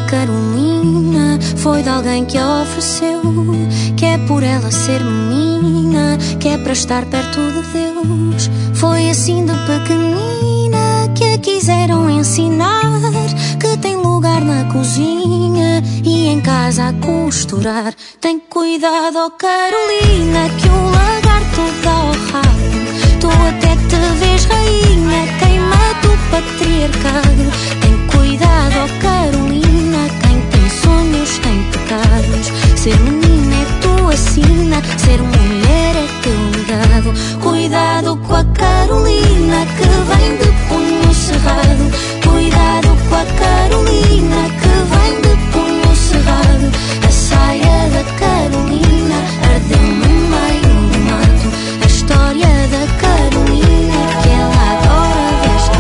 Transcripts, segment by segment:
Carolina foi de alguém que a ofereceu, que é por ela ser menina, que é para estar perto de Deus. Foi assim de pequenina que a quiseram ensinar, que tem lugar na cozinha e em casa a costurar. Tem cuidado, oh Carolina, que o lagarto dá ao rabo. Tu até te vês rainha, queima-te o patriarcado. Tem cuidado, oh Carolina, quem tem sonhos tem pecados. Ser menina é tua sina, ser mulher é teu legado. Cuidado com a Carolina que vem de punho cerrado. Cuidado com a Carolina que vem de punho cerrado. A saia da Carolina ardeu no meio do mato. A história da Carolina que ela adora veste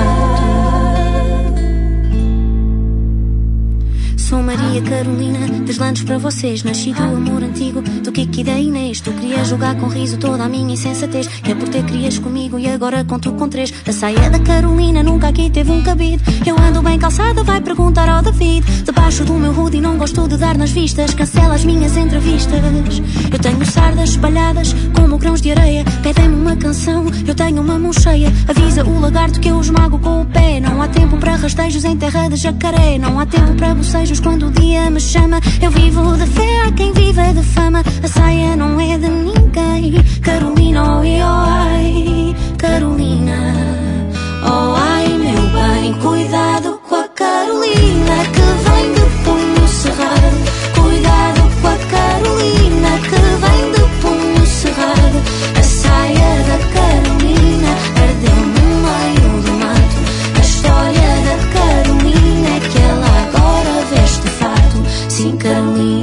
fato. Sou Maria Carolina, deslandes para vocês. Nasci do amor antigo, do Kiki e da Inês. Tu querias jogar com riso toda a minha insensatez, que é por ter querias comigo e agora conto com três. A saia da Carolina nunca aqui teve um cabide. Eu ando bem calçada, vai perguntar ao David. Debaixo do meu hoodie não gosto de dar nas vistas, cancela as minhas entrevistas. Eu tenho sardas espalhadas como grãos de areia. Pedem-me uma canção, eu tenho uma mão cheia. Avisa o lagarto que eu esmago com o pé. Não há tempo para rastejos em terra de jacaré. Não há tempo para bocejos quando o dia me chama. Eu vivo de fé, há quem viva de fama. A saia não é de ninguém. Carolina, oh, oh ai, Carolina, oh ai meu bem. Cuidado com a Carolina que vem de punho cerrado. Cuidado com a Carolina que vem de punho cerrado. A saia da Carolina ardeu no meio do mato. A história da Carolina é que ela agora veste fato. Sim, Carolina.